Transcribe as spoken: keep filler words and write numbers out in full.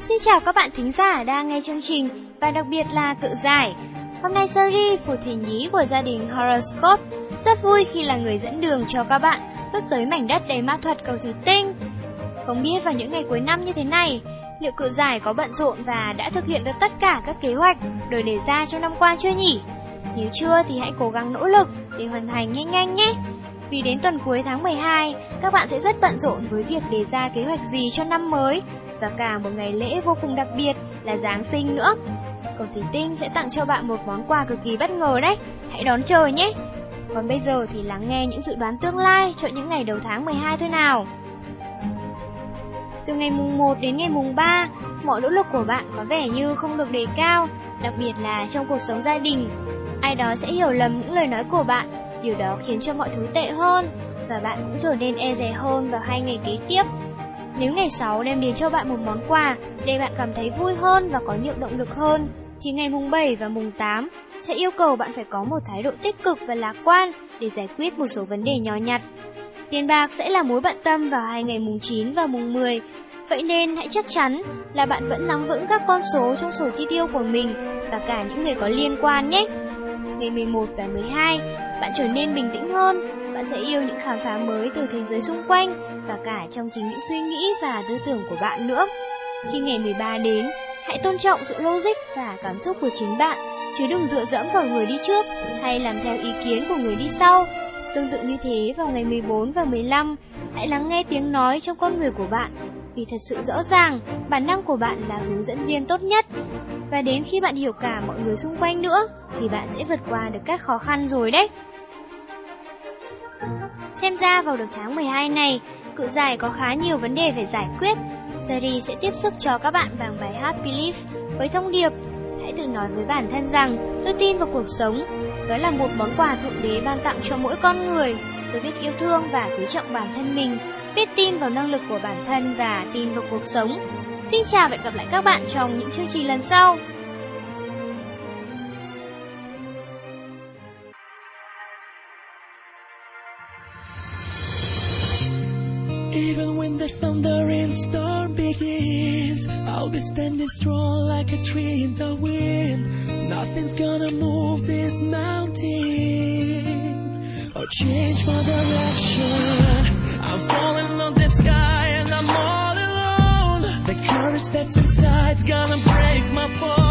Xin chào các bạn thính giả đang nghe chương trình và đặc biệt là Cự Giải. Hôm nay Sari, phù thủy nhí của gia đình Horoscope, rất vui khi là người dẫn đường cho các bạn bước tới mảnh đất đầy ma thuật cầu thủy tinh. Không biết vào những ngày cuối năm như thế này, liệu Cự Giải có bận rộn và đã thực hiện được tất cả các kế hoạch được đề ra trong năm qua chưa nhỉ? Nếu chưa thì hãy cố gắng nỗ lực để hoàn thành nhanh nhanh nhé. Vì đến tuần cuối tháng mười hai, các bạn sẽ rất bận rộn với việc đề ra kế hoạch gì cho năm mới và cả một ngày lễ vô cùng đặc biệt là Giáng sinh nữa. Cầu thủy tinh sẽ tặng cho bạn một món quà cực kỳ bất ngờ đấy, hãy đón chờ nhé. Còn bây giờ thì lắng nghe những dự đoán tương lai cho những ngày đầu tháng mười hai thôi nào. Từ ngày mùng một đến ngày mùng ba, mọi nỗ lực của bạn có vẻ như không được đề cao, đặc biệt là trong cuộc sống gia đình. Ai đó sẽ hiểu lầm những lời nói của bạn, điều đó khiến cho mọi thứ tệ hơn, và bạn cũng trở nên e dè hơn vào hai ngày kế tiếp. Nếu ngày sáu đem đến cho bạn một món quà để bạn cảm thấy vui hơn và có nhiều động lực hơn, thì ngày mùng bảy và mùng tám sẽ yêu cầu bạn phải có một thái độ tích cực và lạc quan để giải quyết một số vấn đề nhỏ nhặt. Tiền bạc sẽ là mối bận tâm vào hai ngày mùng chín và mùng mười, vậy nên hãy chắc chắn là bạn vẫn nắm vững các con số trong sổ chi tiêu của mình và cả những người có liên quan nhé. Ngày mười một và mười hai, bạn trở nên bình tĩnh hơn, bạn sẽ yêu những khám phá mới từ thế giới xung quanh và cả trong chính những suy nghĩ và tư tưởng của bạn nữa. Khi ngày mười ba đến, hãy tôn trọng sự logic và cảm xúc của chính bạn, chứ đừng dựa dẫm vào người đi trước hay làm theo ý kiến của người đi sau. Tương tự như thế vào ngày mười bốn và mười lăm, hãy lắng nghe tiếng nói trong con người của bạn, vì thật sự rõ ràng, bản năng của bạn là hướng dẫn viên tốt nhất. Và đến khi bạn hiểu cả mọi người xung quanh nữa, thì bạn sẽ vượt qua được các khó khăn rồi đấy. Xem ra vào được tháng mười hai này, Cự Giải có khá nhiều vấn đề phải giải quyết. Sari sẽ tiếp sức cho các bạn bằng bài hát Believe với thông điệp: hãy tự nói với bản thân rằng tôi tin vào cuộc sống. Đó là một món quà thượng đế ban tặng cho mỗi con người. Tôi biết yêu thương và quý trọng bản thân mình, biết tin vào năng lực của bản thân và tin vào cuộc sống. Xin chào và hẹn gặp lại các bạn trong những chương trình lần sau. Even when the thunder and storm begins, I'll be standing strong like a tree in the wind. Nothing's gonna move this mountain or change my direction. I'm falling on the sky and I'm all alone. The courage that's inside's gonna break my fall.